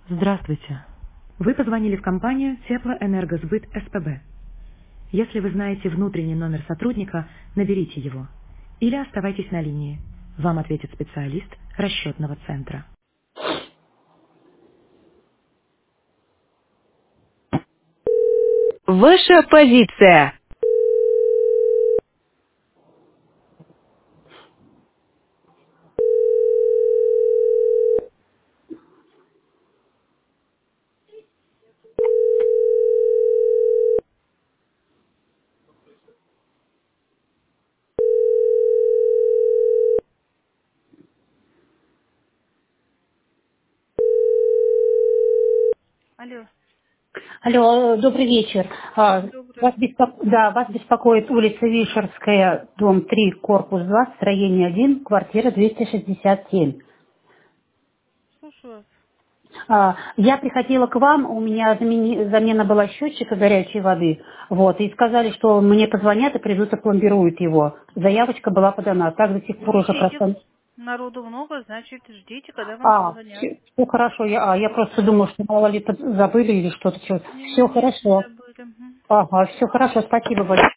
Здравствуйте. Вы позвонили в компанию Теплоэнергосбыт СПБ. Если вы знаете внутренний номер сотрудника, наберите его. Или оставайтесь на линии. Вам ответит специалист расчетного центра. Ваша позиция. Алло, Алло, добрый вечер. добрый. Вас беспокоит улица Вишерская, дом 3, корпус 2, строение 1, квартира 267. Слушаю вас. Я приходила к вам, у меня замена была счетчика горячей воды, вот, и сказали, что мне позвонят и придут опломбируют его. Заявочка была подана, так до сих пор уже Ждите. просто... Народу много, значит, ждите, когда вам позвонят. Все хорошо, я просто думала, что мало ли забыли или что-то. Все Не-не-не, не хорошо. забыли. Мгм. Ага, все хорошо, спасибо большое.